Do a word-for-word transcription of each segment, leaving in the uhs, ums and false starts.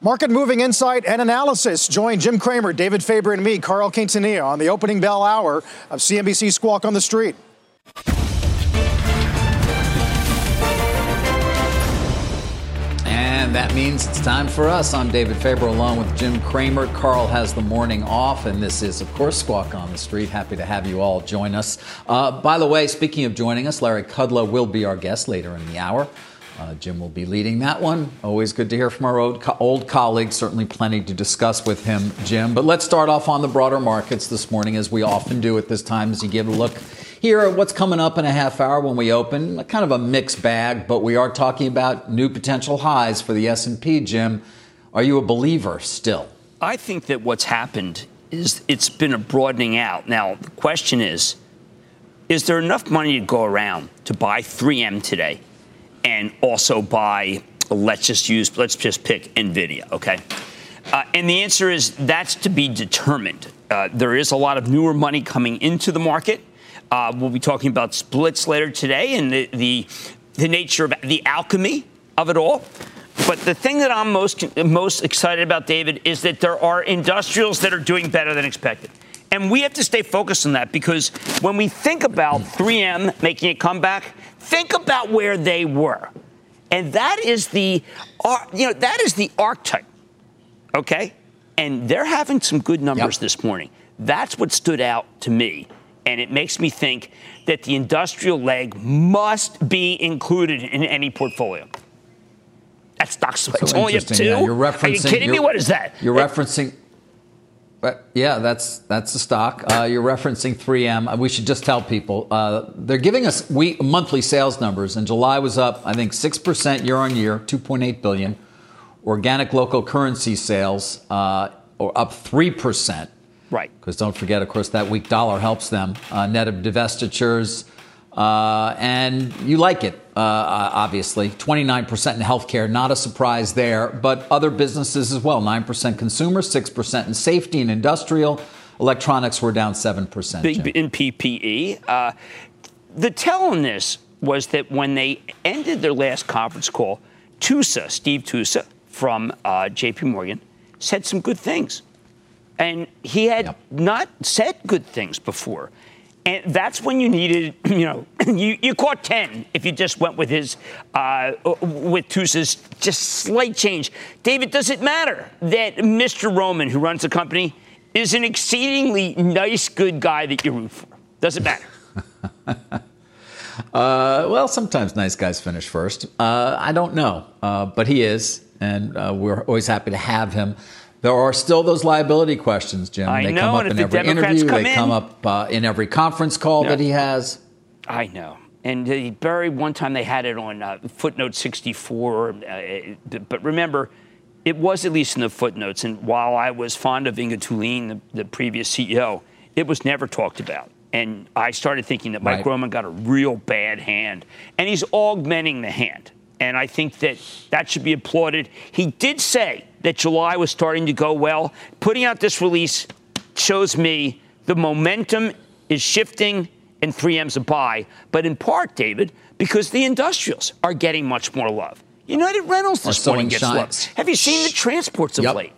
Market moving insight and analysis. Join Jim Cramer, David Faber, and me, Carl Quintanilla, on the opening bell hour of C N B C Squawk on the Street. And that means it's time for us. I'm David Faber along with Jim Cramer. Carl has the morning off, and this is, of course, Squawk on the Street. Happy to have you all join us. Uh, by the way, speaking of joining us, Larry Kudlow will be our guest later in the hour. Uh, Jim will be leading that one. Always good to hear from our old, co- old colleagues. Certainly plenty to discuss with him, Jim. But let's start off on the broader markets this morning, as we often do at this time, as you give a look here at what's coming up in a half hour when we open. Kind of a mixed bag, but we are talking about new potential highs for the S and P, Jim. Are you a believer still? I think that what's happened is it's been a broadening out. Now, the question is, is there enough money to go around to buy three M today? And also buy, let's just use, let's just pick NVIDIA, okay? Uh, and the answer is that's to be determined. Uh, there is a lot of newer money coming into the market. Uh, we'll be talking about splits later today and the, the the nature of the alchemy of it all. But the thing that I'm most most excited about, David, is that there are industrials that are doing better than expected. And we have to stay focused on that, because when we think about three M making a comeback, think about where they were. And that is the, you know, that is the archetype, okay? And they're having some good numbers yep. this morning. That's what stood out to me. And it makes me think that the industrial leg must be included in any portfolio. That stock's so it's only up two. Yeah, you're referencing, Are you kidding me? What is that? You're it, referencing... But yeah, that's that's the stock. Uh, you're referencing three M. We should just tell people uh, they're giving us we, monthly sales numbers, and July was up, I think, six percent year on year, two point eight billion dollars. Organic local currency sales uh, or up three percent. Right. Because don't forget, of course, that weak dollar helps them. Uh, net of divestitures. Uh, and you like it, uh, obviously. twenty-nine percent in healthcare, not a surprise there. But other businesses as well. nine percent consumer, six percent in safety and industrial. Electronics were down seven percent. Big in P P E. Uh, the tell on this was that when they ended their last conference call, Tusa, Steve Tusa from uh, J P Morgan, said some good things. And he had yep. not said good things before. And that's when you needed, you know, you, you caught ten if you just went with his, uh, with Tusa's just slight change. David, does it matter that Mister Roman, who runs the company, is an exceedingly nice, good guy that you root for? Does it matter? uh, well, sometimes nice guys finish first. Uh, I don't know, uh, but he is, and uh, we're always happy to have him. There are still those liability questions, Jim. I they know, come up and in if the every Democrats interview. come They in, come up uh, in every conference call no. that he has. I know. And uh, Barry, one time they had it on uh, footnote sixty-four. Uh, but remember, it was at least in the footnotes. And while I was fond of Inga Tulin, the, the previous C E O, it was never talked about. And I started thinking that Mike right. Roman got a real bad hand. And he's augmenting the hand. And I think that that should be applauded. He did say that July was starting to go well. Putting out this release shows me the momentum is shifting and three M's a buy. But in part, David, because the industrials are getting much more love. United Rentals this morning gets love. Have you seen the transports of yep. late?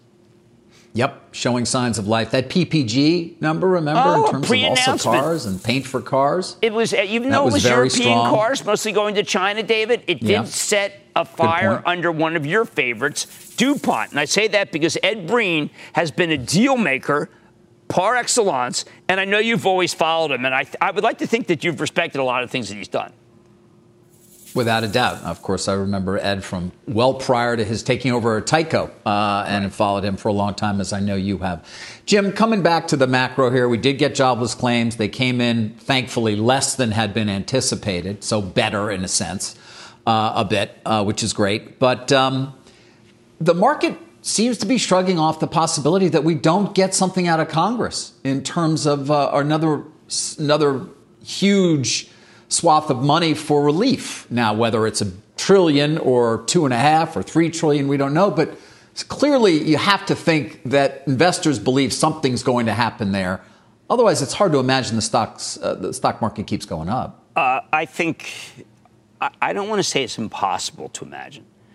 Yep, showing signs of life. That P P G number, remember, oh, in terms of also cars and paint for cars? It was, even though it was European strong. cars, mostly going to China, David, it did yeah. set a fire under one of your favorites, DuPont. And I say that because Ed Breen has been a deal maker par excellence, and I know you've always followed him, and I, I would like to think that you've respected a lot of things that he's done. Without a doubt. Of course, I remember Ed from well prior to his taking over Tyco uh, and have followed him for a long time, as I know you have. Jim, coming back to the macro here, we did get jobless claims. They came in, thankfully, less than had been anticipated, so better in a sense, uh, a bit, uh, which is great. But um, the market seems to be shrugging off the possibility that we don't get something out of Congress in terms of uh, another another huge swath of money for relief. Now, whether it's a trillion or two and a half or three trillion, we don't know. But clearly, you have to think that investors believe something's going to happen there. Otherwise, it's hard to imagine the stocks, uh, the stock market keeps going up. Uh, I think I, I don't want to say it's impossible to imagine,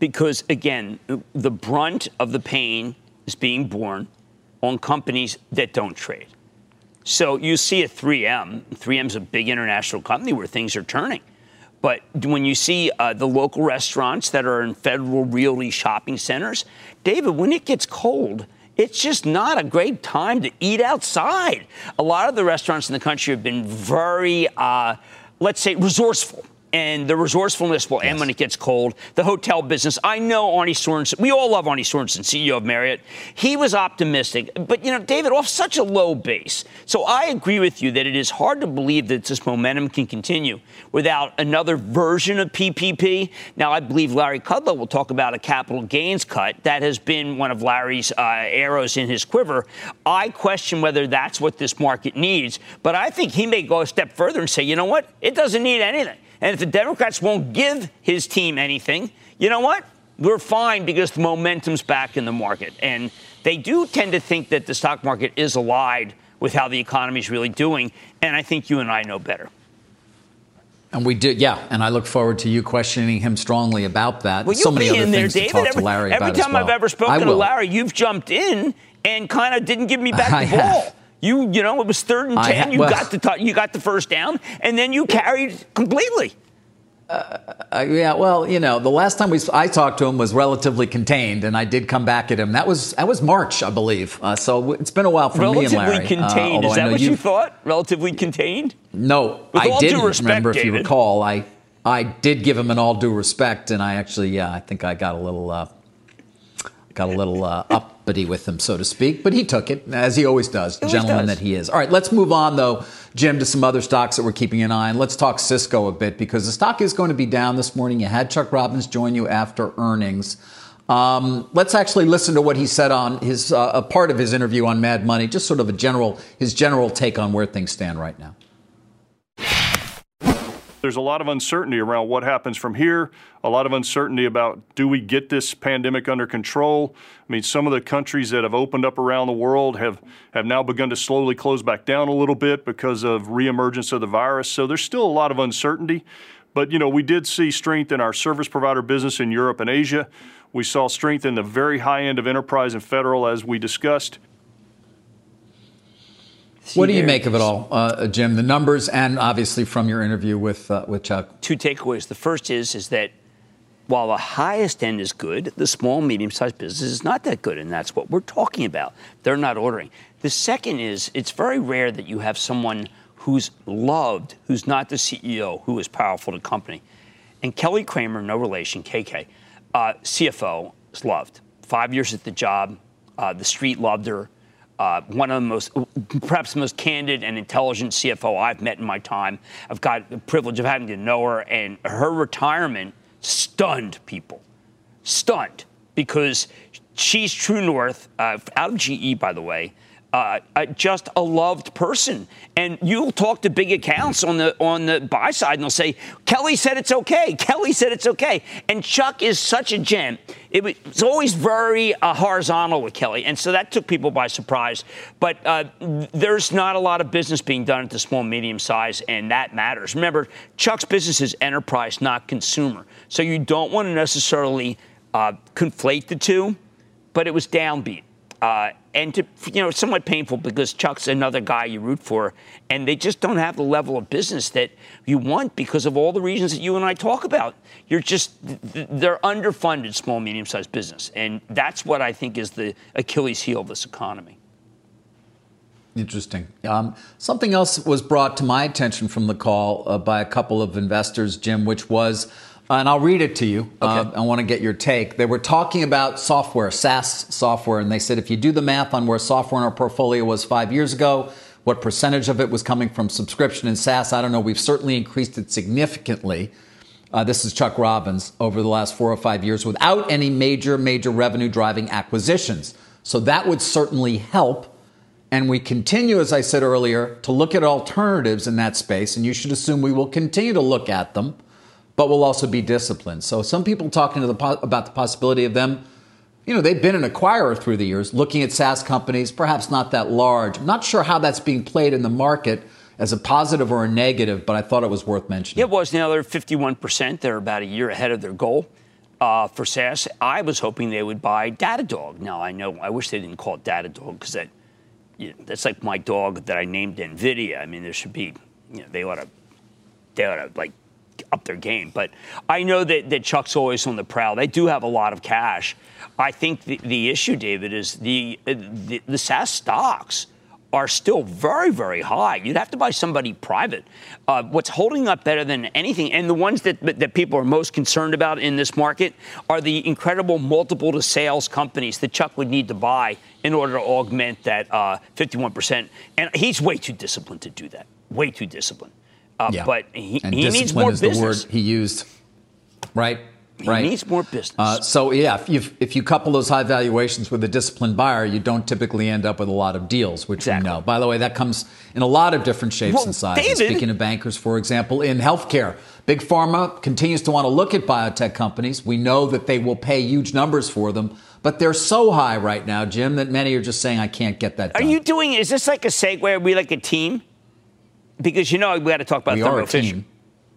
because, again, the brunt of the pain is being borne on companies that don't trade. So you see a three M. three M's a big international company where things are turning. But when you see uh, the local restaurants that are in Federal Realty shopping centers, David, when it gets cold, it's just not a great time to eat outside. A lot of the restaurants in the country have been very, uh, let's say, resourceful. And the resourcefulness will end yes. when it gets cold. The hotel business, I know Arne Sorensen. We all love Arne Sorensen, C E O of Marriott. He was optimistic. But, you know, David, off such a low base. So I agree with you that it is hard to believe that this momentum can continue without another version of P P P. Now, I believe Larry Kudlow will talk about a capital gains cut. That has been one of Larry's uh, arrows in his quiver. I question whether that's what this market needs. But I think he may go a step further and say, you know what? It doesn't need anything. And if the Democrats won't give his team anything, you know what? We're fine because the momentum's back in the market. And they do tend to think that the stock market is allied with how the economy's really doing. And I think you and I know better. And we did, yeah. And I look forward to you questioning him strongly about that. Well, so many other in there, things David. to talk every, to Larry every about as time well. I've ever spoken to Larry, you've jumped in and kind of didn't give me back I the ball. have. You, you know, it was third and ten. Ha- you well, got the t- you got the first down, and then you carried completely. Uh, uh, yeah, well, you know, the last time we I talked to him was relatively contained, and I did come back at him. That was that was March, I believe. Uh, so it's been a while for relatively me and Larry. Contained. Uh, Is that what you thought? Relatively contained? No, With I all didn't. Due respect, remember, David. if you recall, I I did give him an all due respect, and I actually, yeah, I think I got a little uh, got a little uh, uppity with him, so to speak. But he took it, as he always does, the gentleman does. that he is. All right, let's move on, though, Jim, to some other stocks that we're keeping an eye on. Let's talk Cisco a bit, because the stock is going to be down this morning. You had Chuck Robbins join you after earnings. Um, let's actually listen to what he said on his uh, a part of his interview on Mad Money, just sort of a general his general take on where things stand right now. There's a lot of uncertainty around what happens from here, a lot of uncertainty about, do we get this pandemic under control? I mean, some of the countries that have opened up around the world have, have now begun to slowly close back down a little bit because of reemergence of the virus. So there's still a lot of uncertainty. But, you know, we did see strength in our service provider business in Europe and Asia. We saw strength in the very high end of enterprise and federal, as we discussed. What do you make of it all, uh, Jim? The numbers, and obviously from your interview with uh, with Chuck. Two takeaways. The first is is that while the highest end is good, the small, medium-sized business is not that good, and that's what we're talking about. They're not ordering. The second is it's very rare that you have someone who's loved, who's not the C E O, who is powerful to the company. And Kelly Kramer, no relation, K K, uh, C F O, is loved. Five years at the job, uh, the street loved her. Uh, one of the most, perhaps the most candid and intelligent C F O I've met in my time. I've got the privilege of having to know her, and her retirement stunned people. Stunned. Because she's true north, uh, out of G E, by the way, uh, uh, just a loved person. And you'll talk to big accounts on the on the buy side, and they'll say, Kelly said it's okay. Kelly said it's okay. And Chuck is such a gent. It was, it's always very uh, horizontal with Kelly. And so that took people by surprise. But uh, there's not a lot of business being done at the small, medium size, and that matters. Remember, Chuck's business is enterprise, not consumer. So you don't want to necessarily uh, conflate the two, but it was downbeat. Uh, and to, you know, somewhat painful because Chuck's another guy you root for, and they just don't have the level of business that you want because of all the reasons that you and I talk about. You're just, they're underfunded small, medium-sized business, and that's what I think is the Achilles heel of this economy. Interesting. Um, something else was brought to my attention from the call uh, by a couple of investors, Jim, which was, Uh, and I'll read it to you. Okay. Uh, I want to get your take. They were talking about software, SaaS software, and they said if you do the math on where software in our portfolio was five years ago, what percentage of it was coming from subscription and SaaS, I don't know. We've certainly increased it significantly. Uh, this is Chuck Robbins over the last four or five years without any major, major revenue-driving acquisitions. So that would certainly help. And we continue, as I said earlier, to look at alternatives in that space, and you should assume we will continue to look at them, but we'll also be disciplined. So some people talking to the po- about the possibility of them, you know, they've been an acquirer through the years, looking at SaaS companies, perhaps not that large. I'm not sure how that's being played in the market as a positive or a negative, but I thought it was worth mentioning. Yeah, it was. Now they're fifty-one percent. They're about a year ahead of their goal. uh, for S A S. I was hoping they would buy Datadog. Now, I know, I wish they didn't call it Datadog because that, you know, that's like my dog that I named NVIDIA. I mean, there should be, you know, they ought to, they ought to, like, up their game. But I know that, that Chuck's always on the prowl. They do have a lot of cash. I think the, the issue, David, is the, the, the S A S stocks are still very, very high. You'd have to buy somebody private. Uh, what's holding up better than anything, and the ones that, that people are most concerned about in this market, are the incredible multiple to sales companies that Chuck would need to buy in order to augment that uh, fifty-one percent. And he's way too disciplined to do that. Way too disciplined. Uh, yeah. But he, and he needs more is business. The word he used, right? He right. needs more business. Uh, so, yeah, if, you've, if you couple those high valuations with a disciplined buyer, you don't typically end up with a lot of deals, which exactly. we know. By the way, that comes in a lot of different shapes well, and sizes. David, Speaking of bankers, for example, in healthcare, Big Pharma continues to want to look at biotech companies. We know that they will pay huge numbers for them, but they're so high right now, Jim, that many are just saying, I can't get that done. Are you doing, is this like a segue? Are we like a team? Because, you know, we got to talk about we Thermo are a Fisher. team.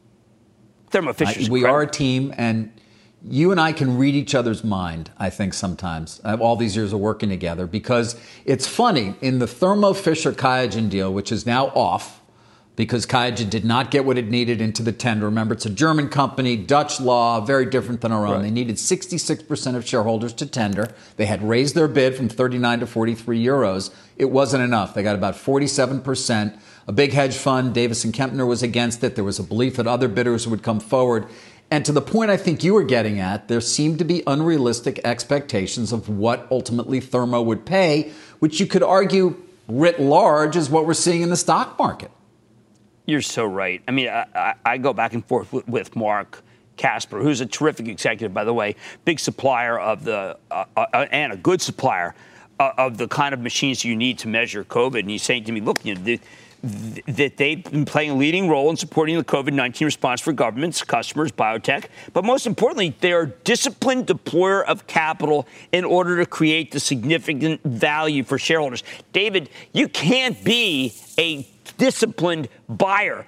Thermo Fisher's I, we incredible. are a team, and you and I can read each other's mind, I think, sometimes, all these years of working together, because it's funny, in the Thermo Fisher Qiagen deal, which is now off, because Qiagen did not get what it needed into the tender. Remember, it's a German company, Dutch law, very different than our own. Right. They needed sixty-six percent of shareholders to tender. They had raised their bid from thirty-nine to forty-three euros. It wasn't enough. They got about forty-seven percent. A big hedge fund, Davis and Kempner, was against it. There was a belief that other bidders would come forward. And to the point I think you were getting at, there seemed to be unrealistic expectations of what ultimately Thermo would pay, which you could argue writ large is what we're seeing in the stock market. You're so right. I mean, I, I, I go back and forth with, with Mark Casper, who's a terrific executive, by the way, big supplier of the, uh, uh, and a good supplier uh, of the kind of machines you need to measure COVID. And he's saying to me, look, you know, the, that they've been playing a leading role in supporting the COVID nineteen response for governments, customers, biotech. But most importantly, they are a disciplined deployer of capital in order to create the significant value for shareholders. David, you can't be a disciplined buyer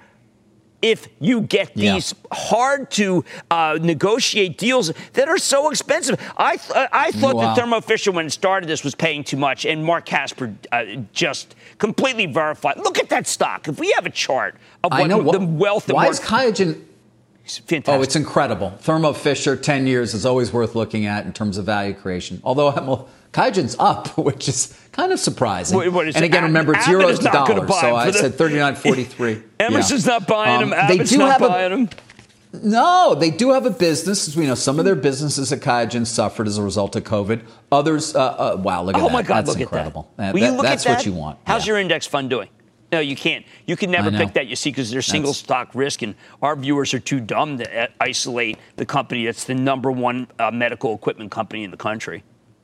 if you get these yeah. hard to uh, negotiate deals that are so expensive. I th- I thought wow. that Thermo Fisher, when it started this, was paying too much, and Mark Casper uh, just completely verified. Look at that stock. If we have a chart of what, I know. the wealth that why Mark- is Qiagen? Fantastic. Oh, it's incredible. Thermo Fisher, ten years is always worth looking at in terms of value creation. Although well, Qiagen's up, which is kind of surprising. What, what is and it? again, remember, it's Abbott euros to dollars. So I the, said thirty-nine forty-three. Emerson's yeah. not buying um, them. Abbott's not buying a, them. No, they do have a business. As we know, some of their businesses at Qiagen suffered as a result of COVID. Others, uh, uh, wow, look at oh that. My God, that's look incredible. At that. That, Will you look that's at that? what you want. How's yeah. your index fund doing? No, you can't. You can never pick that, you see, because there's single that's... stock risk, and our viewers are too dumb to isolate the company that's the number one uh, medical equipment company in the country.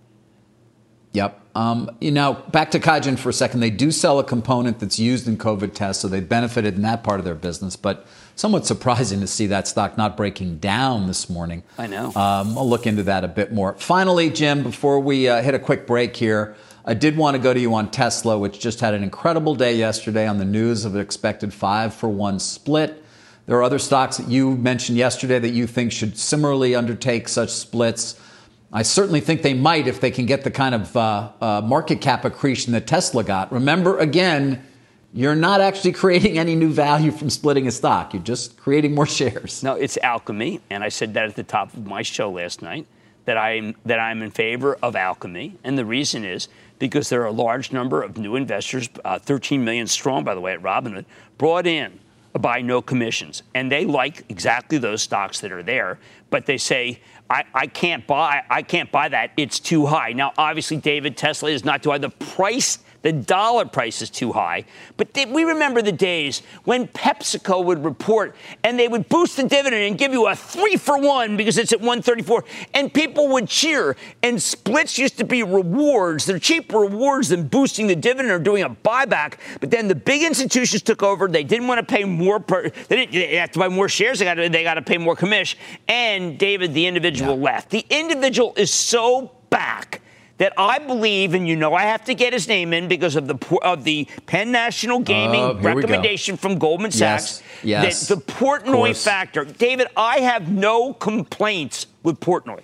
Yep. Um, you know, back to Qiagen for a second. They do sell a component that's used in COVID tests, so they benefited in that part of their business. But somewhat surprising to see that stock not breaking down this morning. I know. Um, I'll look into that a bit more. Finally, Jim, before we uh, hit a quick break here, I did want to go to you on Tesla, which just had an incredible day yesterday on the news of an expected five for one split. There are other stocks that you mentioned yesterday that you think should similarly undertake such splits. I certainly think they might if they can get the kind of uh, uh, market cap accretion that Tesla got. Remember, again, you're not actually creating any new value from splitting a stock. You're just creating more shares. No, it's alchemy, and I said that at the top of my show last night, that I'm that I'm in favor of alchemy, and the reason is because there are a large number of new investors, uh, thirteen million strong, by the way, at Robinhood, brought in by no commissions, and they like exactly those stocks that are there, but they say, I, I can't buy, I can't buy that. It's too high. Now, obviously, David, Tesla is not too high. The price, the dollar price is too high. But th- we remember the days when PepsiCo would report and they would boost the dividend and give you a three for one because it's at one thirty-four, and people would cheer. And splits used to be rewards. They're cheaper rewards than boosting the dividend or doing a buyback. But then the big institutions took over. They didn't want to pay more. Per, they didn't they have to buy more shares. They got to, they got to pay more commission. And David, the individual. Yeah. Left. The individual is so back that I believe, and you know I have to get his name in because of the of the Penn National Gaming oh, recommendation from Goldman Sachs. Yes, yes, that the Portnoy factor. David, I have no complaints with Portnoy.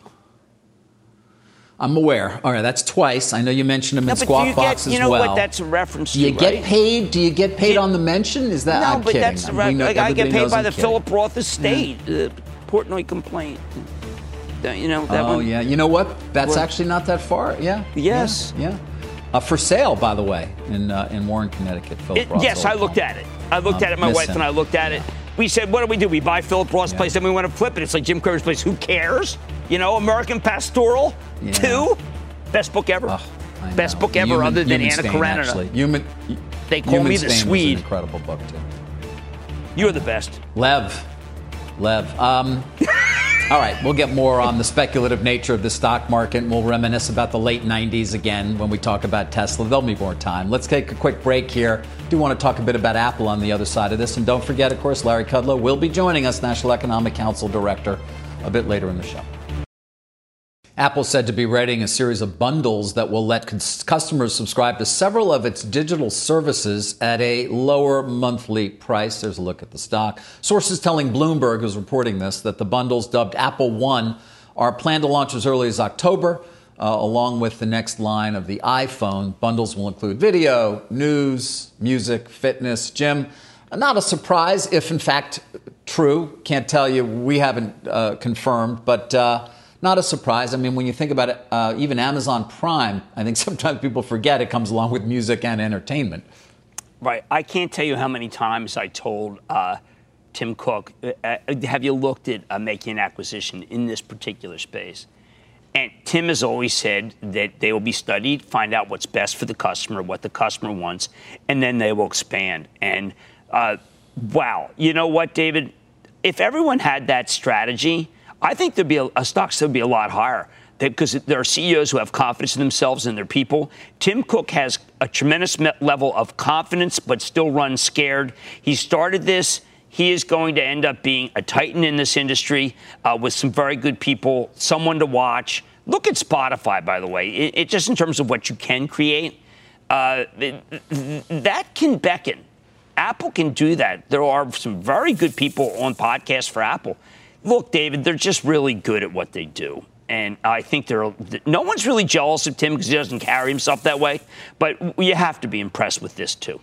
I'm aware. All right, that's twice. I know you mentioned him no, in Squawk Box get, as you know well. What that's a reference Do you to, get right? paid? Do you get paid you, on the mention? Is that? No, I'm but kidding. that's the re- know, like, I get paid by I'm the kidding. Philip Roth estate. Yeah. Uh, Portnoy complaint. You know that oh one? yeah. You know what? That's what? actually not that far. Yeah. Yes. Yeah. yeah. Uh, for sale, by the way, in uh, in Warren, Connecticut. Philip It, Roth's yes, I old looked home. at it. I looked Um, at it. My wife him. and I looked at yeah. it. We said, what do we do? We buy Philip Roth's Yeah. place and we want to flip it. It's like Jim Cramer's place. Who cares? You know, American Pastoral Yeah. two, best book ever. Oh, I best know. book ever, Human, other than Human Anna Stain, Karenina. Actually. Human. They call Human me the Stain Swede. Was an incredible book too. You're the best. Lev. Lev. Um, all right, we'll get more on the speculative nature of the stock market, and we'll reminisce about the late nineties again when we talk about Tesla. There'll be more time. Let's take a quick break here. Do want to talk a bit about Apple on the other side of this. And don't forget, of course, Larry Kudlow will be joining us, National Economic Council Director, a bit later in the show. Apple said to be readying a series of bundles that will let cons- customers subscribe to several of its digital services at a lower monthly price. There's a look at the stock. Sources telling Bloomberg, who's reporting this, that the bundles dubbed Apple One are planned to launch as early as October, uh, along with the next line of the iPhone. Bundles will include video, news, music, fitness. Jim, not a surprise if, in fact, true. Can't tell you. We haven't uh, confirmed, but... Uh, Not a surprise. I mean, when you think about it, uh, even Amazon Prime, I think sometimes people forget it comes along with music and entertainment. Right. I can't tell you how many times I told uh, Tim Cook, uh, have you looked at uh, making an acquisition in this particular space? And Tim has always said that they will be studied, find out what's best for the customer, what the customer wants, and then they will expand. And uh, wow, you know what, David? If everyone had that strategy, I think there'd be a, a stocks would be a lot higher because there are C E Os who have confidence in themselves and their people. Tim Cook has a tremendous level of confidence, but still runs scared. He started this. He is going to end up being a titan in this industry uh, with some very good people, someone to watch. Look at Spotify, by the way. It, it just in terms of what you can create, uh, it, that can beckon. Apple can do that. There are some very good people on podcasts for Apple. Look, David, they're just really good at what they do. And I think they're no one's really jealous of Tim because he doesn't carry himself that way. But you have to be impressed with this, too.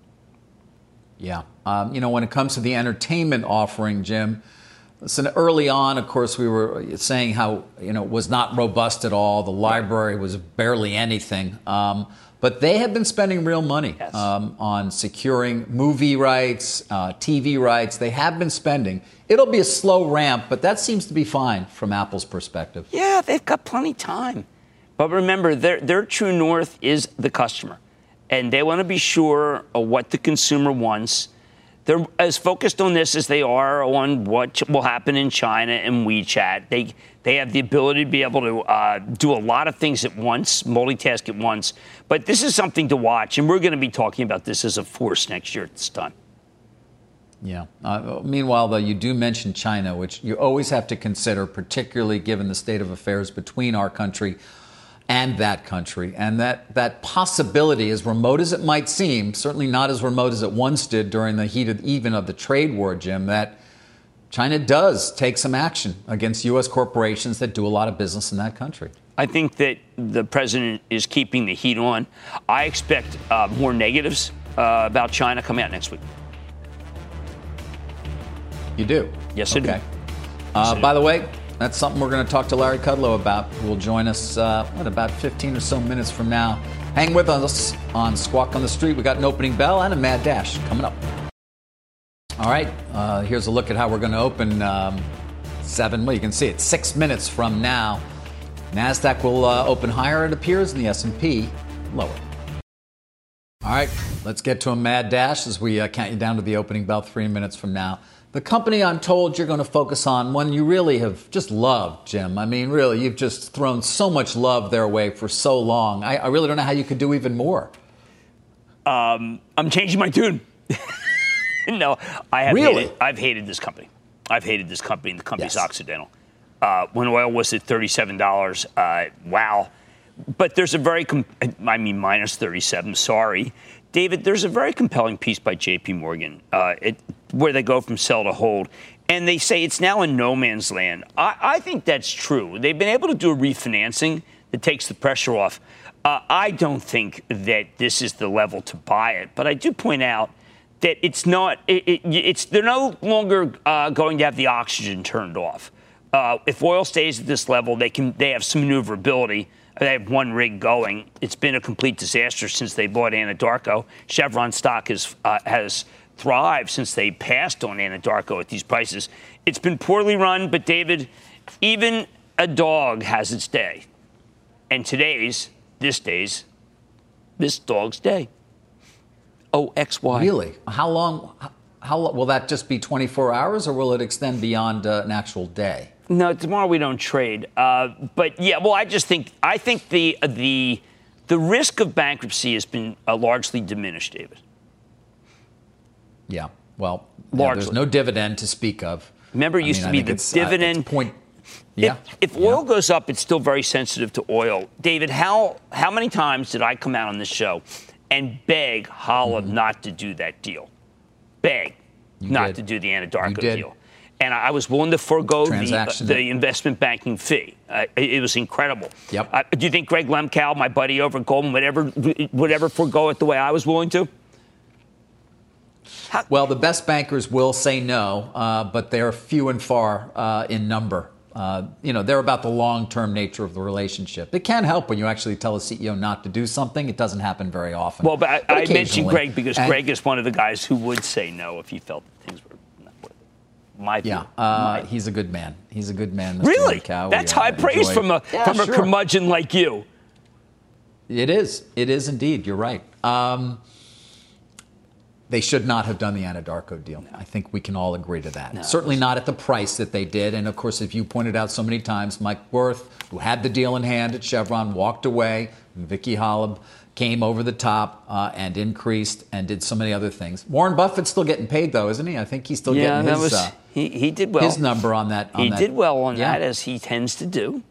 Yeah. Um, you know, when it comes to the entertainment offering, Jim, listen, early on, of course, we were saying how, you know, it was not robust at all. The library was barely anything. Um, But they have been spending real money yes. um, on securing movie rights, uh, T V rights. They have been spending. It'll be a slow ramp, but that seems to be fine from Apple's perspective. Yeah, they've got plenty of time. But remember, their, their true north is the customer. And they want to be sure of what the consumer wants. They're as focused on this as they are on what will happen in China and WeChat. They they have the ability to be able to uh, do a lot of things at once, multitask at once. But this is something to watch, and we're going to be talking about this as a force next year at this time. Yeah. Uh, meanwhile, though, you do mention China, which you always have to consider, particularly given the state of affairs between our country and that country. And that, that possibility, as remote as it might seem, certainly not as remote as it once did during the heat of even of the trade war, Jim, that China does take some action against U S corporations that do a lot of business in that country. I think that the president is keeping the heat on. I expect uh, more negatives uh, about China coming out next week. You do? Yes, I do. Okay. Uh, by the way, that's something we're going to talk to Larry Kudlow about, who will join us uh, what, about fifteen or so minutes from now. Hang with us on Squawk on the Street. We got an opening bell and a mad dash coming up. All right, uh, here's a look at how we're going to open um, seven. Well, you can see it six minutes from now. NASDAQ will uh, open higher, it appears, and the S and P lower. All right, let's get to a mad dash as we uh, count you down to the opening bell three minutes from now. The company I'm told you're going to focus on, one you really have just loved, Jim. I mean, really, you've just thrown so much love their way for so long. I, I really don't know how you could do even more. Um, I'm changing my tune. No, I have really? hated, I've hated this company. I've hated this company, and the company's yes. Occidental. Uh, when oil was at thirty-seven dollars, uh, wow. but there's a very, com- I mean, minus thirty-seven, sorry. David, there's a very compelling piece by J P Morgan uh, it, where they go from sell to hold. And they say it's now in no man's land. I, I think that's true. They've been able to do a refinancing that takes the pressure off. Uh, I don't think that this is the level to buy it. But I do point out that it's not, it, it, it's they're no longer uh, going to have the oxygen turned off. Uh, if oil stays at this level, they can they have some maneuverability. They have one rig going. It's been a complete disaster since they bought Anadarko. Chevron stock has uh, has thrived since they passed on Anadarko at these prices. It's been poorly run, but David, even a dog has its day. And today's, this day's, this dog's day. O X Y. Really? How long? How, how will that just be twenty-four hours, or will it extend beyond uh, an actual day? No, tomorrow we don't trade. Uh, but yeah, well, I just think I think the the the risk of bankruptcy has been uh, largely diminished, David. Yeah. Well, yeah, there's no dividend to speak of. Remember, it used I mean, to be the it's, dividend. Uh, it's point. Yeah. If, if yeah. oil goes up, it's still very sensitive to oil. David, how how many times did I come out on this show and beg Hollab mm-hmm. not to do that deal? Beg you not did. to do the Anadarko you did. deal. And I was willing to forego the, uh, that- the investment banking fee. Uh, it, it was incredible. Yep. Uh, do you think Greg Lemcow, my buddy over at Goldman, would ever, would ever forego it the way I was willing to? How- Well, the best bankers will say no, uh, but they're few and far uh, in number. Uh, you know, they're about the long-term nature of the relationship. It can help when you actually tell a C E O not to do something. It doesn't happen very often. Well, but I, but I mentioned occasionally. Greg because And- Greg is one of the guys who would say no if he felt that things were not worth it. My view. Yeah, uh, My- he's a good man. He's a good man, Mister Really? Lemcow. That's We, uh, high praise enjoy- from a Yeah, from sure. a curmudgeon like you. It is. It is indeed. You're right. Um, they should not have done the Anadarko deal. No. I think we can all agree to that. No, Certainly not at the price that they did. And, of course, if you pointed out so many times, Mike Wirth, who had the deal in hand at Chevron, walked away. And Vicky Hollab came over the top uh, and increased and did so many other things. Warren Buffett's still getting paid, though, isn't he? I think he's still Yeah, getting that his, was uh, he. He did well. his number on that. On he that. did well on Yeah. that, as he tends to do.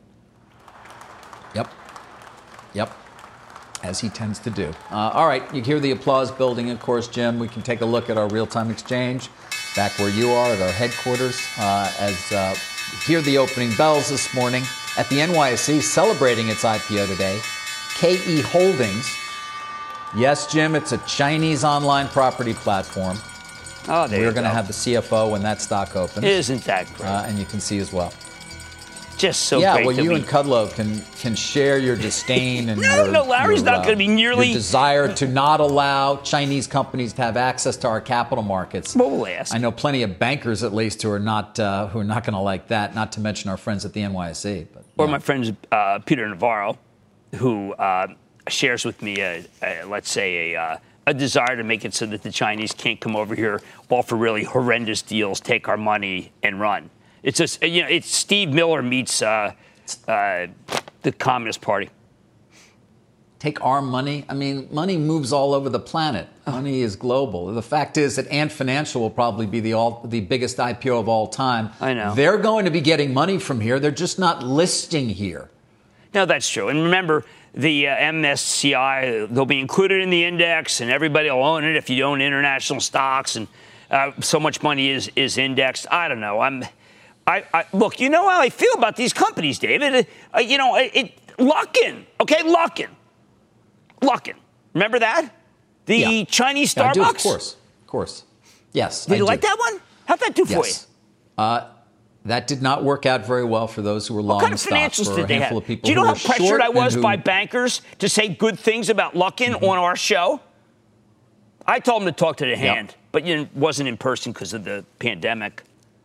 Yep. Yep. As he tends to do. Uh, all right, you hear the applause building, of course, Jim. We can take a look at our real-time exchange back where you are at our headquarters uh, as uh, hear the opening bells this morning at the N Y S E celebrating its I P O today. K E Holdings. Yes, Jim, it's a Chinese online property platform. Oh, there We're you going to go. have the C F O when that stock opens. Isn't that great? Uh, and you can see as well. Just so yeah, great. well, that you we, and Kudlow can can share your disdain and No, your, no, Larry's your, not uh, gonna be nearly- your desire to not allow Chinese companies to have access to our capital markets. Well, we'll ask. I know plenty of bankers, at least, who are not uh, who are not going to like that. Not to mention our friends at the N Y S E. But, or yeah. my friend uh, Peter Navarro, who uh, shares with me, a, a, let's say, a, uh, a desire to make it so that the Chinese can't come over here, offer really horrendous deals, take our money, and run. It's just, you know, it's Steve Miller meets uh, uh, the Communist Party. Take our money. I mean, money moves all over the planet. Money is global. The fact is that Ant Financial will probably be the all, the biggest I P O of all time. I know. They're going to be getting money from here. They're just not listing here. No, that's true. And remember, the uh, M S C I, they'll be included in the index, and everybody will own it if you own international stocks, and uh, so much money is is indexed. I don't know. I'm, I, I look. You know how I feel about these companies, David. Uh, you know, it, it Luckin, okay, Luckin, Luckin. Remember that? The Yeah. Chinese Yeah, I Starbucks. do, of course, of course. Yes. Did I you do. like that one? How'd that do for you? Yes. Uh, that did not work out very well for those who were long What kind of the stock. financials For did a they have? handful of people Do you know who how were pressured short I was and who- by bankers to say good things about Luckin Mm-hmm. on our show? I told them to talk to the hand, but you know, it wasn't in person because of the pandemic.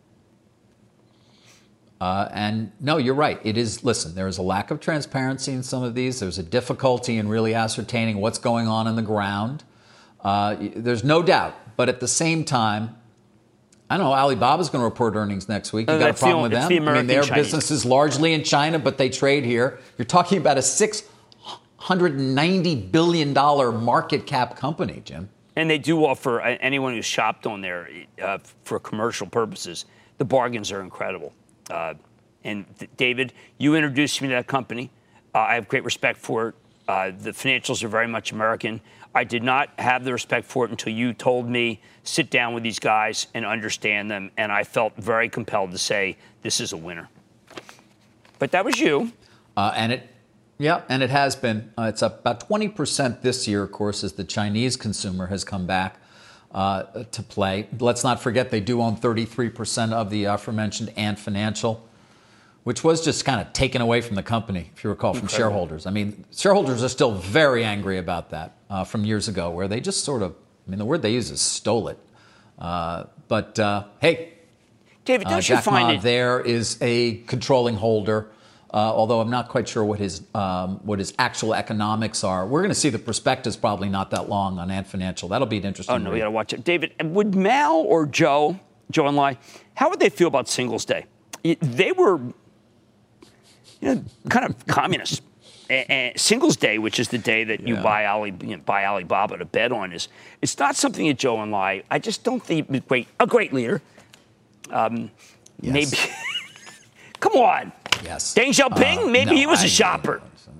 Uh, and no, you're right. It is, listen, there is a lack of transparency in some of these. There's a difficulty in really ascertaining what's going on in the ground. Uh, there's no doubt. But at the same time, I don't know, Alibaba's going to report earnings next week. You Uh, got a that's the problem only- with it's them? the I mean, their American business is largely in China, but they trade here. You're talking about a six hundred ninety billion dollars market cap company, Jim. And they do offer uh, anyone who's shopped on there uh, for commercial purposes. The bargains are incredible. Uh, and th- David, you introduced me to that company. Uh, I have great respect for it. Uh, the financials are very much American. I did not have the respect for it until you told me, sit down with these guys and understand them. And I felt very compelled to say, this is a winner. But that was you. Uh, and it, yeah, and it has been. Uh, it's up about twenty percent this year, of course, as the Chinese consumer has come back uh, to play. Let's not forget they do own thirty-three percent of the aforementioned Ant Financial, which was just kind of taken away from the company, if you recall, from Incredible. shareholders. I mean, shareholders are still very angry about that uh, from years ago, where they just sort of, I mean, the word they use is stole it. Uh, but, uh, hey, David, don't uh, you Jack find Ma it... there is a controlling holder, uh, although I'm not quite sure what his um, what his actual economics are. We're going to see the prospectus probably not that long on Ant Financial. That'll be an interesting Oh, no, read. we got to watch it. David, would Mal or Joe, Joe and Lai, how would they feel about Singles Day? They were... You know, kind of communist. And, and Singles Day, which is the day that you yeah. buy Ali, you know, buy Alibaba to bet on, is it's not something that Joe and Lai. I just don't think he's great, a great leader. Um, Yes. Maybe. Come on. Yes. Deng Xiaoping. Uh, maybe no, he was I, a shopper.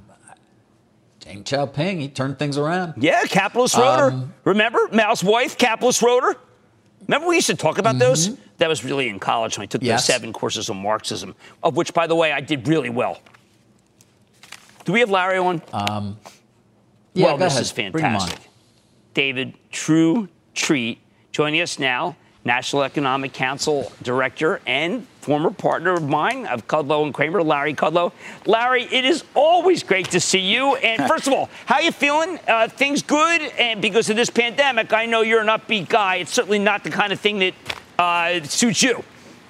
Deng Xiaoping, he turned things around. Yeah, capitalist rotor. Um, Remember Mao's wife, capitalist rotor. Remember we used to talk about mm-hmm. those? That was really in college when I took yes. those seven courses on Marxism, of which, by the way, I did really well. Do we have Larry on? Um, yeah, well, go this ahead. is fantastic. David, true treat. Joining us now, National Economic Council Director and former partner of mine, of Kudlow and Kramer, Larry Kudlow. Larry, it is always great to see you. And first of all, how you feeling? Uh, things good? And because of this pandemic, I know you're an upbeat guy. It's certainly not the kind of thing that uh, suits you.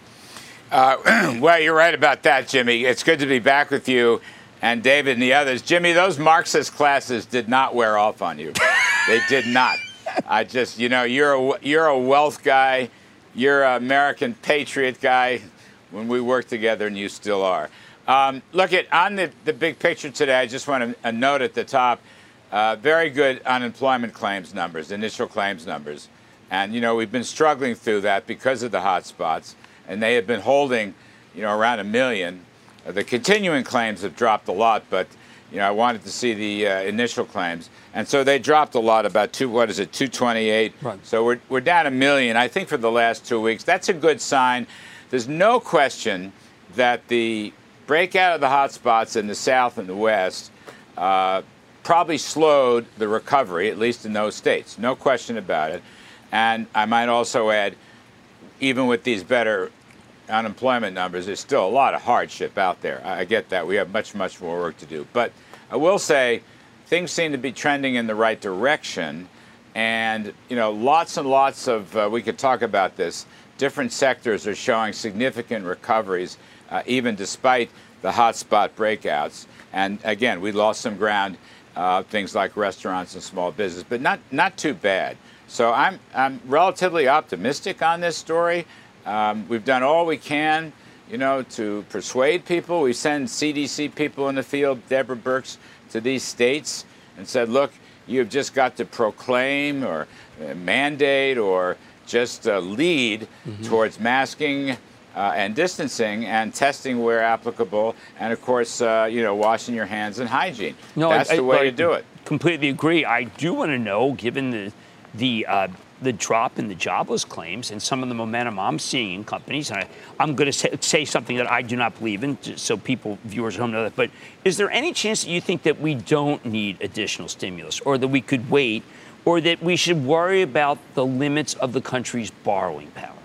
Uh, well, you're right about that, Jimmy. It's good to be back with you and David and the others. Jimmy, those Marxist classes did not wear off on you. They did not. I just, you know, you're a, you're a wealth guy. You're an American patriot guy when we worked together, and you still are. Um, look, at on the, the big picture today, I just want to a note at the top, uh, very good unemployment claims numbers, initial claims numbers. And, you know, we've been struggling through that because of the hot spots, and they have been holding, you know, around a million. Uh, the continuing claims have dropped a lot, but, you know, I wanted to see the uh, initial claims. And so they dropped a lot, about two, what is it, two twenty-eight. Right. So we're, we're down a million, I think, for the last two weeks. That's a good sign. There's no question that the breakout of the hot spots in the South and the West uh, probably slowed the recovery, at least in those states. No question about it. And I might also add, even with these better unemployment numbers, there's still a lot of hardship out there. I get that. We have much, much more work to do. But I will say things seem to be trending in the right direction. And, you know, lots and lots of, uh, we could talk about this, different sectors are showing significant recoveries, uh, even despite the hotspot breakouts. And again, we lost some ground, uh, things like restaurants and small business, but not, not too bad. So I'm, I'm relatively optimistic on this story. Um, we've done all we can, you know, to persuade people. We send C D C people in the field, Deborah Birx, to these states and said, look, you've just got to proclaim or uh, mandate or just uh, lead mm-hmm. towards masking uh, and distancing and testing where applicable. And, of course, uh, you know, washing your hands and hygiene. No, That's I, the way I, to do it. Completely agree. I do want to know, given the the uh, the drop in the jobless claims and some of the momentum I'm seeing in companies, and I, I'm going to say, say something that I do not believe in, just so people, viewers at home know that, but is there any chance that you think that we don't need additional stimulus, or that we could wait, or that we should worry about the limits of the country's borrowing power?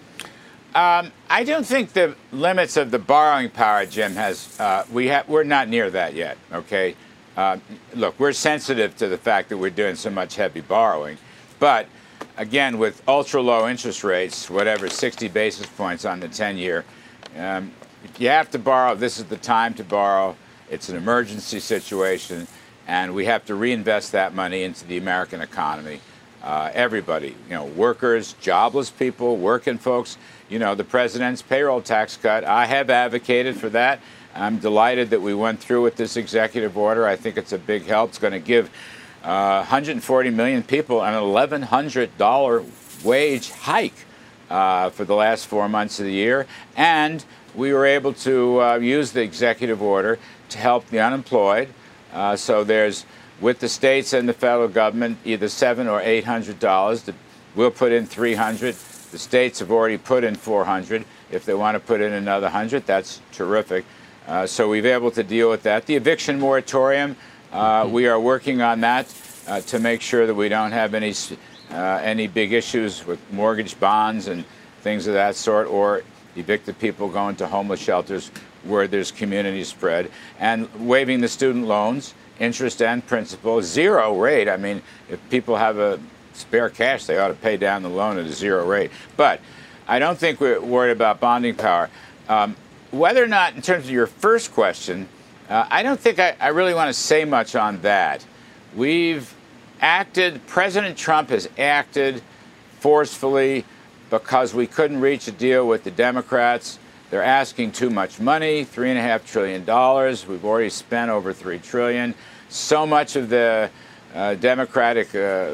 Um, I don't think the limits of the borrowing power, Jim, has, uh, we ha- we're not near that yet, okay? Uh, look, we're sensitive to the fact that we're doing so much heavy borrowing, but again, with ultra-low interest rates, whatever, sixty basis points on the ten-year, um, if you have to borrow, this is the time to borrow. It's an emergency situation, and we have to reinvest that money into the American economy. Uh, everybody, you know, workers, jobless people, working folks, you know, the president's payroll tax cut. I have advocated for that. I'm delighted that we went through with this executive order. I think it's a big help. It's going to give Uh, one hundred forty million people an eleven hundred dollars wage hike uh, for the last four months of the year. And we were able to uh, use the executive order to help the unemployed. Uh, so there's, with the states and the federal government, either seven or eight hundred dollars. We'll put in three hundred. The states have already put in four hundred. If they want to put in another one hundred, that's terrific. Uh, so we've been able to deal with that. The eviction moratorium, uh, we are working on that uh, to make sure that we don't have any uh, any big issues with mortgage bonds and things of that sort, or evicted people going to homeless shelters where there's community spread, and waiving the student loans, interest and principal, zero rate. I mean, if people have a spare cash, they ought to pay down the loan at a zero rate. But I don't think we're worried about bonding power. Um, whether or not, in terms of your first question, uh, I don't think I, I really want to say much on that. We've acted, President Trump has acted forcefully because we couldn't reach a deal with the Democrats. They're asking too much money, three and a half trillion dollars. We've already spent over three trillion. So much of the uh, Democratic uh,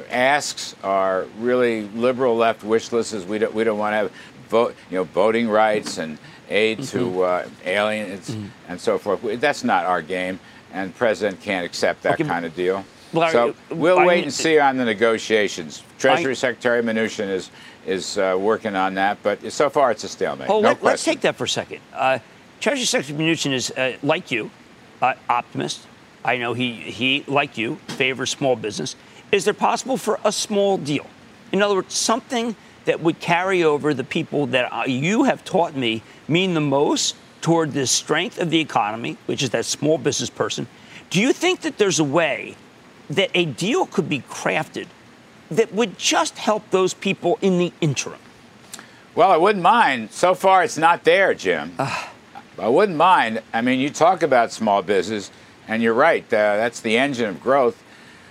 asks are really liberal left wish lists. We don't we don't want to have vote, you know, voting rights and aid mm-hmm. to uh, aliens mm-hmm. and so forth. That's not our game, and the president can't accept that okay. kind of deal. Larry, so we'll I, wait and see on the negotiations. Treasury I, Secretary Mnuchin is is uh, working on that, but so far it's a stalemate. Oh, no let, let's take that for a second. Uh, Treasury Secretary Mnuchin is, uh, like you, uh, optimist. I know he, he, like you, favors small business. Is there possible for a small deal? In other words, something that would carry over the people that uh, you have taught me mean the most toward the strength of the economy, which is that small business person. Do you think that there's a way that a deal could be crafted that would just help those people in the interim? Well, I wouldn't mind. So far, it's not there, Jim. Uh, I wouldn't mind. I mean, you talk about small business, and you're right. Uh, that's the engine of growth.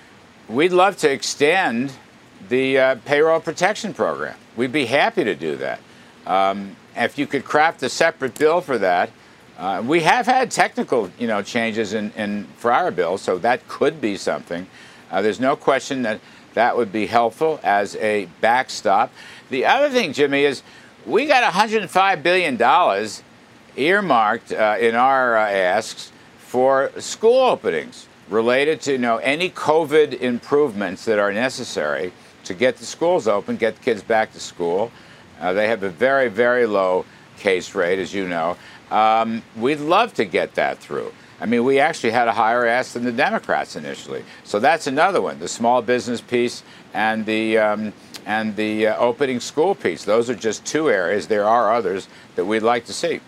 We'd love to extend the uh, payroll protection program. We'd be happy to do that. Um, if you could craft a separate bill for that. Uh, we have had technical, you know, changes in, in for our bill, so that could be something. Uh, there's no question that that would be helpful as a backstop. The other thing, Jimmy, is we got one hundred five billion dollars earmarked uh, in our uh, asks for school openings related to, you know, any COVID improvements that are necessary to get the schools open, get the kids back to school. Uh, they have a very, very low case rate, as you know. Um, we'd love to get that through. I mean, we actually had a higher ask than the Democrats initially. So that's another one, the small business piece and the um, and the uh, opening school piece. Those are just two areas. There are others that we'd like to see.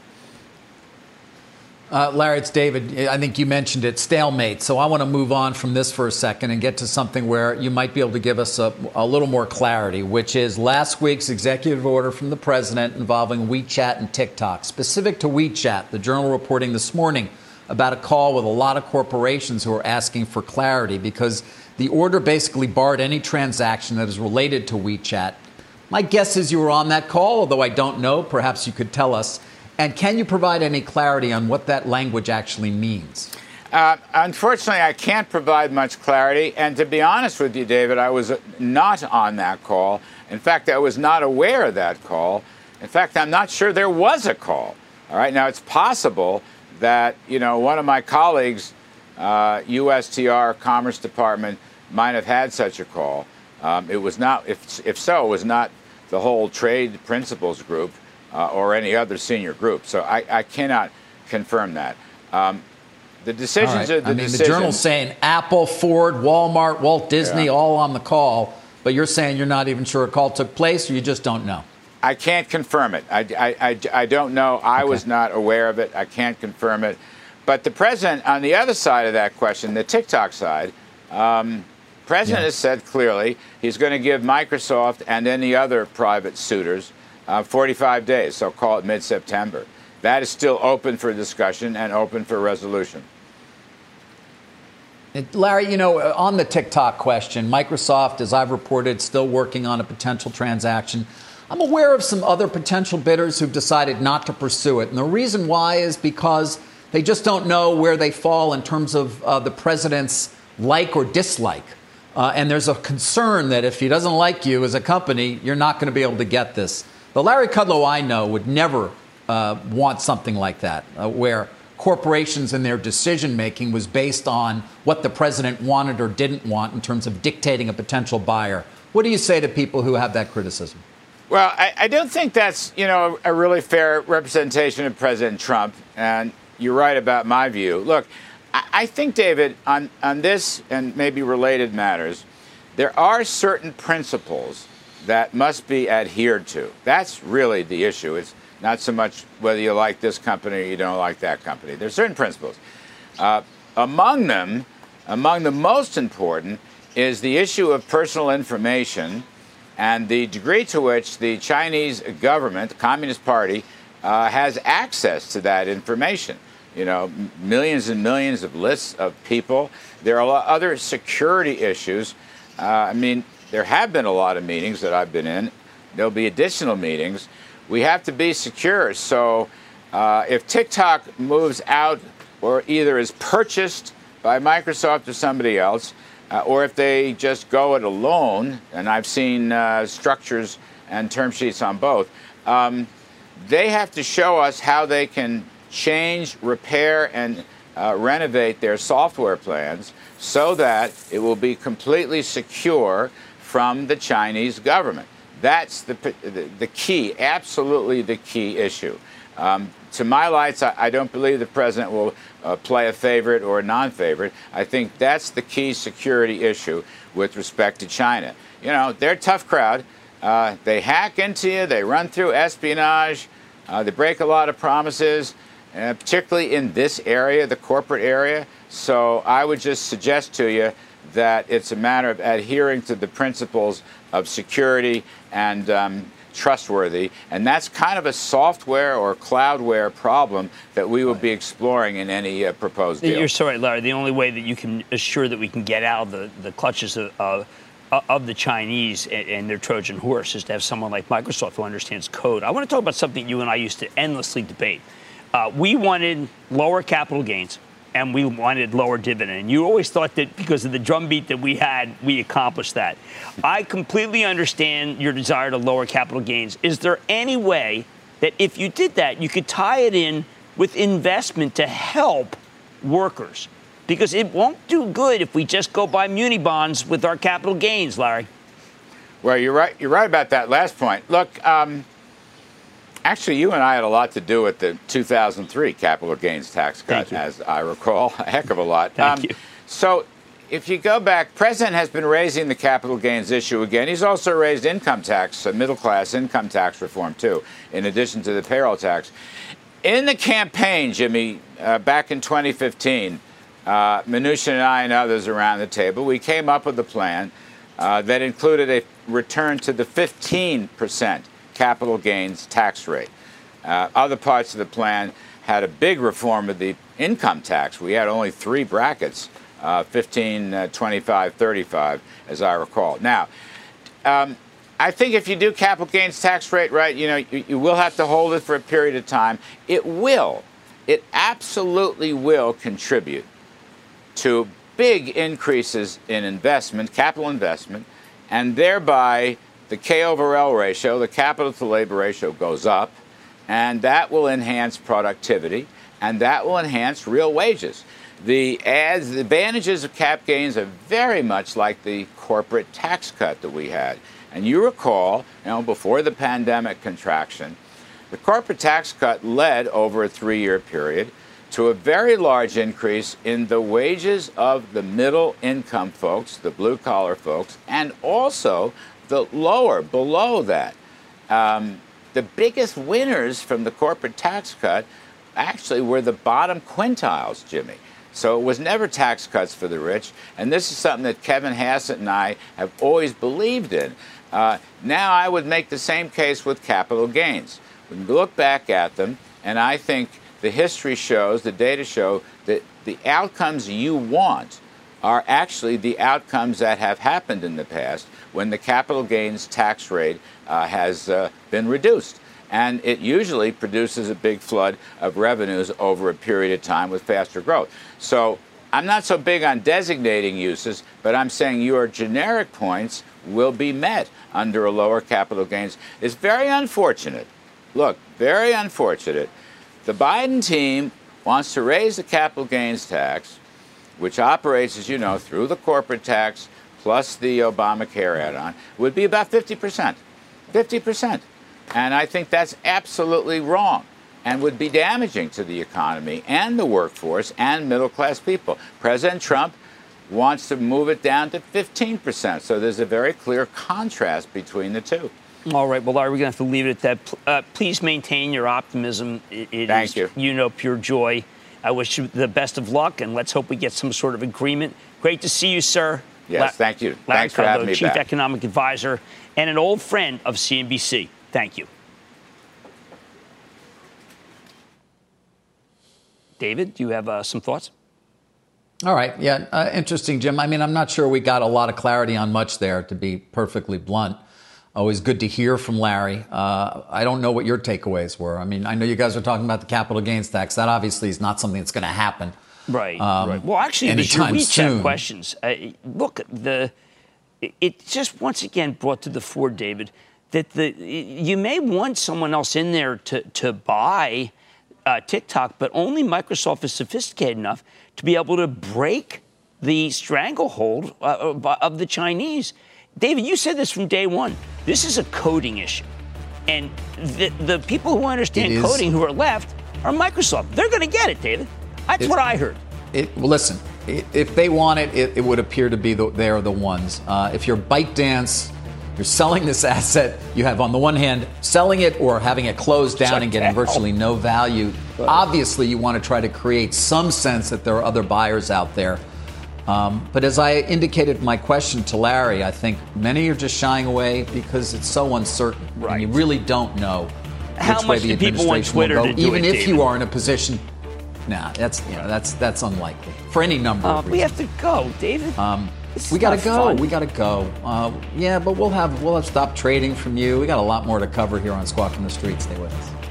Uh, Larry, it's David. I think you mentioned it, stalemate. So I want to move on from this for a second and get to something where you might be able to give us a, a little more clarity, which is last week's executive order from the president involving WeChat and TikTok. Specific to WeChat, the Journal reporting this morning about a call with a lot of corporations who are asking for clarity because the order basically barred any transaction that is related to WeChat. My guess is you were on that call, although I don't know. Perhaps you could tell us. And can you provide any clarity on what that language actually means? Uh, unfortunately, I can't provide much clarity. And to be honest with you, David, I was not on that call. In fact, I was not aware of that call. In fact, I'm not sure there was a call. All right. Now, it's possible that, you know, one of my colleagues, uh, U S T R, Commerce Department, might have had such a call. Um, it was not, if, if so, it was not the whole trade principles group. Uh, or any other senior group. So I, I cannot confirm that. Um, the decisions right. are the I mean, decisions. The Journal's saying Apple, Ford, Walmart, Walt Disney, yeah. all on the call, but you're saying you're not even sure a call took place, or you just don't know? I can't confirm it. I, I, I, I don't know. I okay. was not aware of it. I can't confirm it. But the president, on the other side of that question, the TikTok side, um, president yeah. has said clearly he's going to give Microsoft and any other private suitors Uh, forty-five days, so call it mid-September. That is still open for discussion and open for resolution. Larry, you know, on the TikTok question, Microsoft, as I've reported, still working on a potential transaction. I'm aware of some other potential bidders who've decided not to pursue it. And the reason why is because they just don't know where they fall in terms of uh, the president's like or dislike. Uh, and there's a concern that if he doesn't like you as a company, you're not going to be able to get this. The Larry Kudlow I know would never uh, want something like that, uh, where corporations and their decision making was based on what the president wanted or didn't want in terms of dictating a potential buyer. What do you say to people who have that criticism? Well, I, I don't think that's, you know, a really fair representation of President Trump. And you're right about my view. Look, I, I think, David, on, on this and maybe related matters, there are certain principles that must be adhered to. That's really the issue. It's not so much whether you like this company or you don't like that company. There's certain principles. Uh, among them, among the most important, is the issue of personal information and the degree to which the Chinese government, the Communist Party, uh, has access to that information. You know, m- millions and millions of lists of people. There are a lot other security issues. Uh, I mean, there have been a lot of meetings that I've been in. There'll be additional meetings. We have to be secure. So uh, if TikTok moves out or either is purchased by Microsoft or somebody else, uh, or if they just go it alone, and I've seen uh, structures and term sheets on both, um, they have to show us how they can change, repair, and uh, renovate their software plans so that it will be completely secure from the Chinese government. That's the, the, the key, absolutely the key issue. Um, to my lights, I, I don't believe the president will uh, play a favorite or a non-favorite. I think that's the key security issue with respect to China. You know, they're a tough crowd. Uh, they hack into you. They run through espionage. Uh, they break a lot of promises, uh, particularly in this area, the corporate area. So I would just suggest to you that it's a matter of adhering to the principles of security and um, trustworthy. And that's kind of a software or cloudware problem that we will be exploring in any uh, proposed deal. You're sorry, Larry. The only way that you can assure that we can get out of the, the clutches of, uh, of the Chinese and, and their Trojan horse is to have someone like Microsoft who understands code. I want to talk about something you and I used to endlessly debate. Uh, we wanted lower capital gains, and we wanted lower dividend. And you always thought that because of the drumbeat that we had, we accomplished that. I completely understand your desire to lower capital gains. Is there any way that if you did that, you could tie it in with investment to help workers? Because it won't do good if we just go buy muni bonds with our capital gains, Larry. Well, you're right. You're right about that last point. Look, um, actually, you and I had a lot to do with the two thousand three capital gains tax cut, as I recall, a heck of a lot. Thank um, you. So if you go back, President has been raising the capital gains issue again. He's also raised income tax, uh, middle-class income tax reform, too, in addition to the payroll tax. In the campaign, Jimmy, uh, back in twenty fifteen, uh, Mnuchin and I and others around the table, we came up with a plan uh, that included a return to the fifteen percent capital gains tax rate. Uh, other parts of the plan had a big reform of the income tax. We had only three brackets, uh, fifteen, uh, twenty-five, thirty-five, as I recall. Now, um, I think if you do capital gains tax rate right, you know, you, you will have to hold it for a period of time. It will, it absolutely will contribute to big increases in investment, capital investment, and thereby the K over L ratio, the capital to labor ratio, goes up, and that will enhance productivity, and that will enhance real wages. The, ads, the advantages of cap gains are very much like the corporate tax cut that we had. And you recall, you know, before the pandemic contraction, the corporate tax cut led over a three-year period to a very large increase in the wages of the middle income folks, the blue collar folks, and also the lower, below that. Um, the biggest winners from the corporate tax cut actually were the bottom quintiles, Jimmy. So it was never tax cuts for the rich, and this is something that Kevin Hassett and I have always believed in. Uh, now I would make the same case with capital gains. We can look back at them, and I think the history shows, the data show, that the outcomes you want are actually the outcomes that have happened in the past when the capital gains tax rate uh, has uh, been reduced. And it usually produces a big flood of revenues over a period of time with faster growth. So I'm not so big on designating uses, but I'm saying your generic points will be met under a lower capital gains. It's very unfortunate. Look, very unfortunate. The Biden team wants to raise the capital gains tax, which operates, as you know, through the corporate tax plus the Obamacare add-on, would be about fifty percent. fifty percent. And I think that's absolutely wrong and would be damaging to the economy and the workforce and middle-class people. President Trump wants to move it down to fifteen percent. So there's a very clear contrast between the two. All right. Well, Larry, we're going to have to leave it at that. Uh, please maintain your optimism. It, it Thank is, you. You know, pure joy. I wish you the best of luck, and let's hope we get some sort of agreement. Great to see you, sir. Yes, La- thank you. Larry Thanks for having Kudlow, me Chief back. Economic Advisor and an old friend of C N B C. Thank you. David, do you have uh, some thoughts? All right. Yeah. Uh, interesting, Jim. I mean, I'm not sure we got a lot of clarity on much there, to be perfectly blunt. Always good to hear from Larry. Uh, I don't know what your takeaways were. I mean, I know you guys are talking about the capital gains tax. That obviously is not something that's going to happen. Right. Um, right. Well, actually, there's your anytime WeChat soon. questions. Uh, look, the it just once again brought to the fore, David, that the you may want someone else in there to to buy uh, TikTok, but only Microsoft is sophisticated enough to be able to break the stranglehold uh, of the Chinese. David, you said this from day one. This is a coding issue. And the, the people who understand It is. coding who are left are Microsoft. They're going to get it, David. That's It- what I heard. It, well, listen, i- if they want it, it, it would appear to be the, they're the ones. Uh, if you're ByteDance, you're selling this asset, you have on the one hand selling it or having it closed down Shut and getting down. virtually no value. Obviously, you want to try to create some sense that there are other buyers out there. Um, but as I indicated in my question to Larry, I think many are just shying away because it's so uncertain. Right. And you really don't know How which way much the do people want administration will Twitter go, to do even it, if David? you are in a position. Nah, that's you know, that's that's unlikely for any number Uh, of we reasons. have to go, David. Um, This we is gotta not go. fun. We gotta go. Uh, yeah, but we'll have we'll have stopped trading from you. We got a lot more to cover here on Squawk on the Street. Stay with us.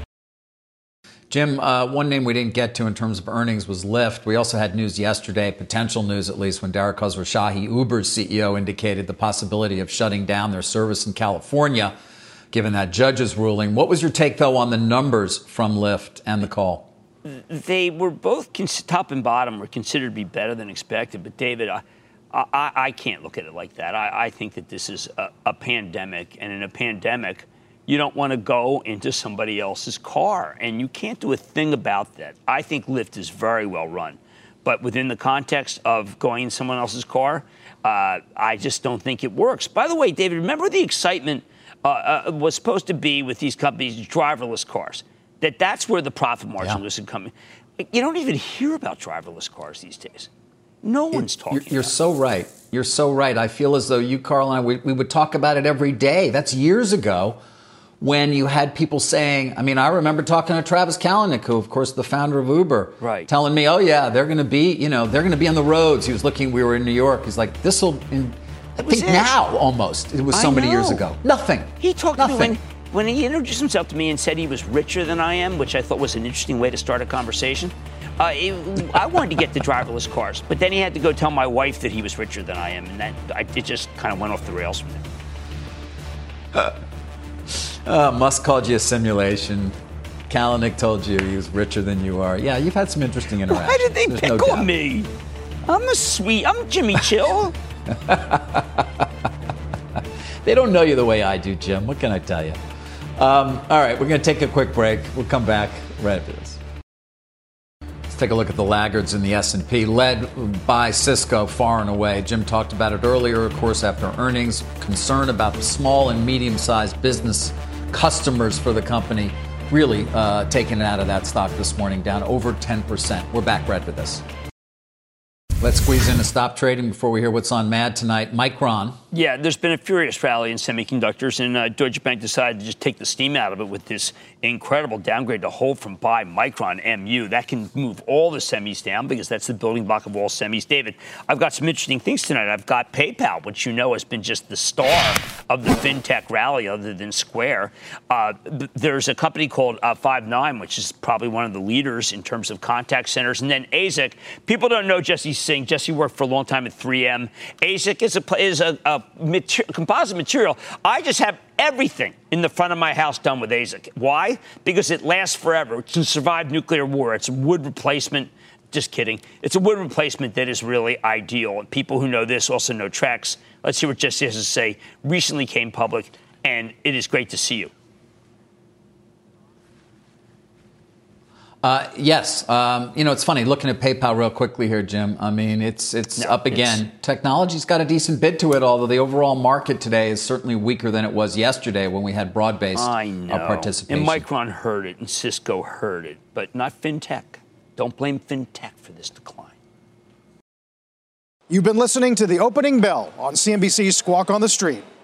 Jim, uh, one name we didn't get to in terms of earnings was Lyft. We also had news yesterday, potential news at least, when Dara Khosrowshahi, Uber's C E O, indicated the possibility of shutting down their service in California, given that judge's ruling. What was your take, though, on the numbers from Lyft and the call? They were both cons- top and bottom were considered to be better than expected. But David, I, I, I can't look at it like that. I, I think that this is a, a pandemic, and in a pandemic, you don't want to go into somebody else's car, and you can't do a thing about that. I think Lyft is very well run, but within the context of going in someone else's car, uh, I just don't think it works. By the way, David, remember the excitement uh, uh, was supposed to be with these companies, driverless cars. That that's where the profit margin Yeah. was coming. You don't even hear about driverless cars these days. No one's talking You're, you're about so right. You're so right. I feel as though you, Carl, and I, we, we would talk about it every day. That's years ago when you had people saying, I mean, I remember talking to Travis Kalanick, who, of course, the founder of Uber, Right. telling me, oh, yeah, they're going to be, you know, they're going to be on the roads. He was looking, we were in New York. He's like, this will, I was think it. now almost. It was so I many years know. ago. Nothing. He talked Nothing. to me when, when he introduced himself to me and said he was richer than I am, which I thought was an interesting way to start a conversation. Uh, it, I wanted to get the driverless cars, but then he had to go tell my wife that he was richer than I am, and that I, it just kind of went off the rails from there. Uh, Musk called you a simulation. Kalanick told you he was richer than you are. Yeah, you've had some interesting interactions. Why did they There's pick no on doubt. me? I'm a sweet. I'm Jimmy Chill. They don't know you the way I do, Jim. What can I tell you? Um, all right, we're going to take a quick break. We'll come back right after this. Let's take a look at the laggards in the S and P, led by Cisco far and away. Jim talked about it earlier, of course, after earnings. Concern about the small and medium-sized business customers for the company really uh, taking it out of that stock this morning, down over ten percent. We're back right after this. Let's squeeze in a stop trading before we hear what's on Mad tonight. Micron. Yeah, there's been a furious rally in semiconductors, and uh, Deutsche Bank decided to just take the steam out of it with this incredible downgrade to hold from buy Micron M U. That can move all the semis down because that's the building block of all semis. David, I've got some interesting things tonight. I've got PayPal, which you know has been just the star of the fintech rally other than Square. Uh, there's a company called uh, Five Nine, which is probably one of the leaders in terms of contact centers. And then A Z I C. People don't know Jesse interesting. Jesse worked for a long time at three M. A S I C is a is a, a mater- composite material. I just have everything in the front of my house done with A S I C. Why? Because it lasts forever. It can survive nuclear war. It's a wood replacement. Just kidding. It's a wood replacement that is really ideal. And people who know this also know Trex. Let's hear what Jesse has to say. Recently came public, and it is great to see you. Uh, yes. Um, you know, it's funny looking at PayPal real quickly here, Jim. I mean, it's it's No, up again. it's- Technology's got a decent bid to it, although the overall market today is certainly weaker than it was yesterday when we had broad-based I know. uh, participation. And Micron heard it, and Cisco heard it, but not FinTech. Don't blame FinTech for this decline. You've been listening to the Opening Bell on C N B C's Squawk on the Street.